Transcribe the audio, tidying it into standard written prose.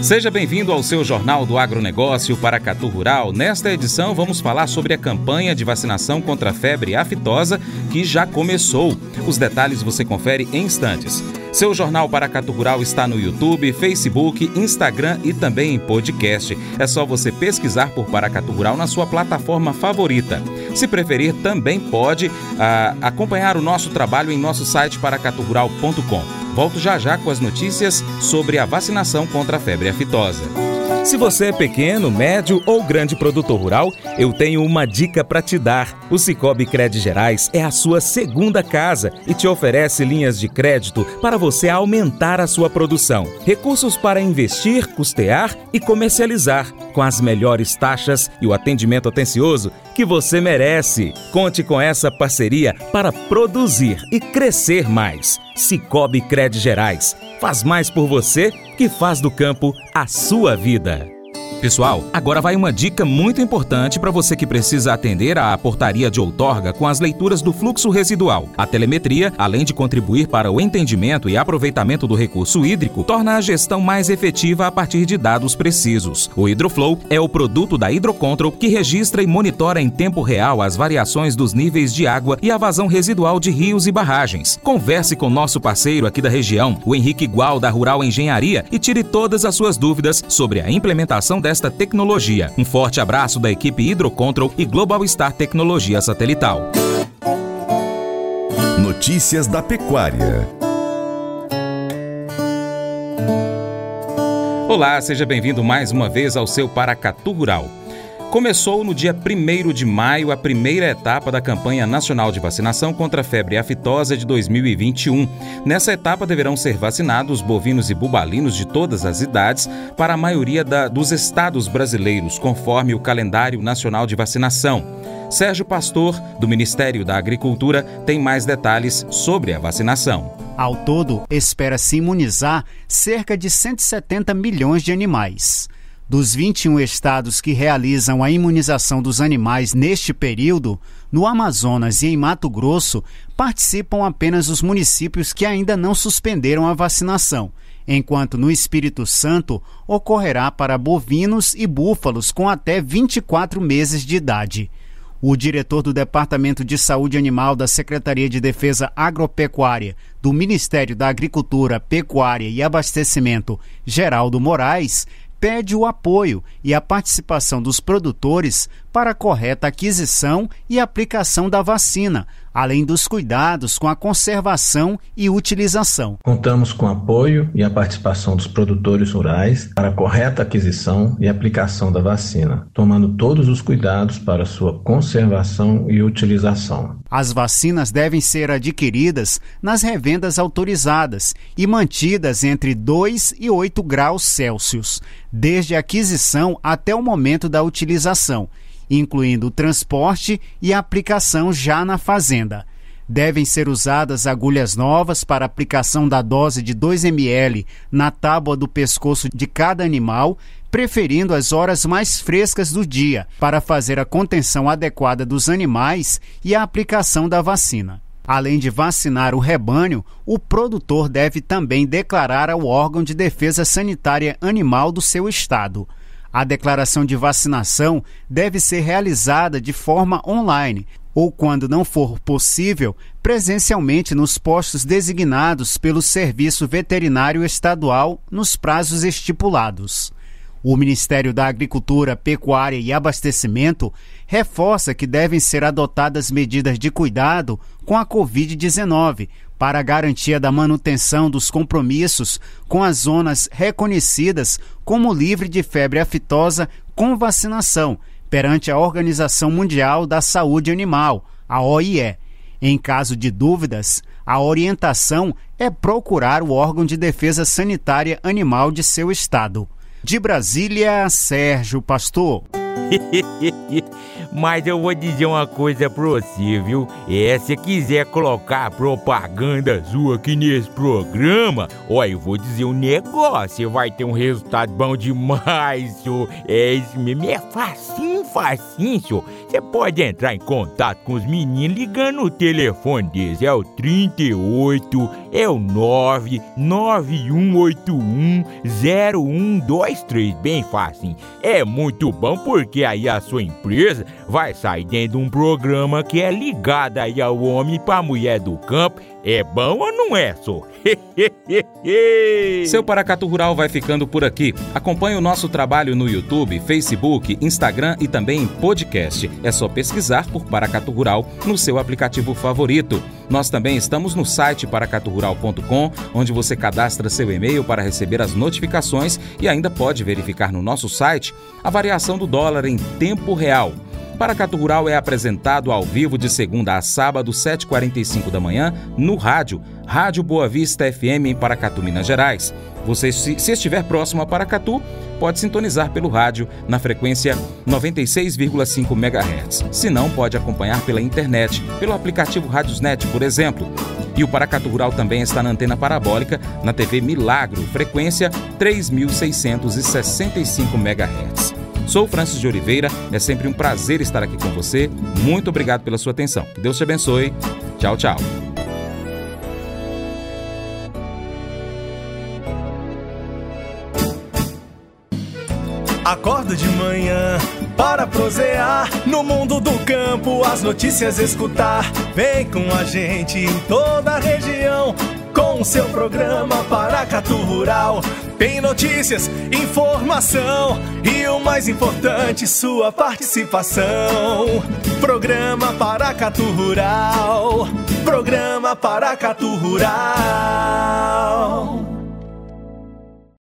Seja bem-vindo ao seu Jornal do Agronegócio Paracatu Rural. Nesta edição vamos falar sobre a campanha de vacinação contra a febre aftosa que já começou. Os detalhes você confere em instantes. Seu Jornal Paracatu Rural está no YouTube, Facebook, Instagram e também em podcast. É só você pesquisar por Paracatu Rural na sua plataforma favorita. Se preferir, também pode acompanhar o nosso trabalho em nosso site paracaturural.com. Volto já com as notícias sobre a vacinação contra a febre aftosa. Se você é pequeno, médio ou grande produtor rural, eu tenho uma dica para te dar. O Sicoob Cred Gerais é a sua segunda casa e te oferece linhas de crédito para você aumentar a sua produção. Recursos para investir, custear e comercializar, com as melhores taxas e o atendimento atencioso que você merece. Conte com essa parceria para produzir e crescer mais. Sicoob Cred Gerais. Faz mais por você que faz do campo a sua vida. Pessoal, agora vai uma dica muito importante para você que precisa atender à portaria de outorga com as leituras do fluxo residual. A telemetria, além de contribuir para o entendimento e aproveitamento do recurso hídrico, torna a gestão mais efetiva a partir de dados precisos. O Hidroflow é o produto da Hidrocontrol que registra e monitora em tempo real as variações dos níveis de água e a vazão residual de rios e barragens. Converse com nosso parceiro aqui da região, o Henrique Gual, da Rural Engenharia, e tire todas as suas dúvidas sobre a implementação desta tecnologia. Um forte abraço da equipe Hidrocontrol e Global Star Tecnologia Satelital. Notícias da pecuária. Olá, seja bem-vindo mais uma vez ao seu Paracatu Rural. Começou no dia 1º de maio a primeira etapa da campanha nacional de vacinação contra a febre aftosa de 2021. Nessa etapa deverão ser vacinados bovinos e bubalinos de todas as idades para a maioria dos estados brasileiros, conforme o calendário nacional de vacinação. Sérgio Pastor, do Ministério da Agricultura, tem mais detalhes sobre a vacinação. Ao todo, espera-se imunizar cerca de 170 milhões de animais. Dos 21 estados que realizam a imunização dos animais neste período, no Amazonas e em Mato Grosso, participam apenas os municípios que ainda não suspenderam a vacinação, enquanto no Espírito Santo ocorrerá para bovinos e búfalos com até 24 meses de idade. O diretor do Departamento de Saúde Animal da Secretaria de Defesa Agropecuária do Ministério da Agricultura, Pecuária e Abastecimento, Geraldo Moraes, pede o apoio e a participação dos produtores para a correta aquisição e aplicação da vacina, além dos cuidados com a conservação e utilização. Contamos com o apoio e a participação dos produtores rurais para a correta aquisição e aplicação da vacina, tomando todos os cuidados para sua conservação e utilização. As vacinas devem ser adquiridas nas revendas autorizadas e mantidas entre 2 e 8 graus Celsius, desde a aquisição até o momento da utilização, incluindo o transporte e a aplicação já na fazenda. Devem ser usadas agulhas novas para aplicação da dose de 2 ml na tábua do pescoço de cada animal, preferindo as horas mais frescas do dia, para fazer a contenção adequada dos animais e a aplicação da vacina. Além de vacinar o rebanho, o produtor deve também declarar ao órgão de defesa sanitária animal do seu estado. A declaração de vacinação deve ser realizada de forma online ou, quando não for possível, presencialmente nos postos designados pelo Serviço Veterinário Estadual nos prazos estipulados. O Ministério da Agricultura, Pecuária e Abastecimento reforça que devem ser adotadas medidas de cuidado com a Covid-19 para a garantia da manutenção dos compromissos com as zonas reconhecidas como livre de febre aftosa com vacinação perante a Organização Mundial da Saúde Animal, a OIE. Em caso de dúvidas, a orientação é procurar o órgão de defesa sanitária animal de seu estado. De Brasília, Sérgio Pastor. Mas eu vou dizer uma coisa pra você, viu? Se quiser colocar propaganda sua aqui nesse programa, olha, eu vou dizer um negócio, você vai ter um resultado bom demais, senhor. Isso mesmo, é facinho, senhor. Você pode entrar em contato com os meninos ligando o telefone deles, é o 38, é o 991810123, bem facinho. É muito bom porque aí a sua empresa vai sair dentro de um programa que é ligado aí ao homem pra mulher do campo. É bom ou não é, senhor? Seu Paracatu Rural vai ficando por aqui. Acompanhe o nosso trabalho no YouTube, Facebook, Instagram e também em podcast. É só pesquisar por Paracatu Rural no seu aplicativo favorito. Nós também estamos no site paracaturural.com, onde você cadastra seu e-mail para receber as notificações e ainda pode verificar no nosso site a variação do dólar em tempo real. Paracatu Rural é apresentado ao vivo de segunda a sábado, 7h45 da manhã, no rádio Boa Vista FM em Paracatu, Minas Gerais. Você, se estiver próximo a Paracatu, pode sintonizar pelo rádio na frequência 96,5 MHz. Se não, pode acompanhar pela internet, pelo aplicativo Radiosnet, por exemplo. E o Paracatu Rural também está na antena parabólica, na TV Milagro, frequência 3.665 MHz. Sou Francis de Oliveira, é sempre um prazer estar aqui com você. Muito obrigado pela sua atenção. Que Deus te abençoe. Tchau, tchau. Acordo de manhã para prosear no mundo do campo, as notícias escutar. Vem com a gente em toda a região com o seu programa Paracatu Rural. Tem notícias, informação e o mais importante, sua participação. Programa Paracatu Rural. Programa Paracatu Rural.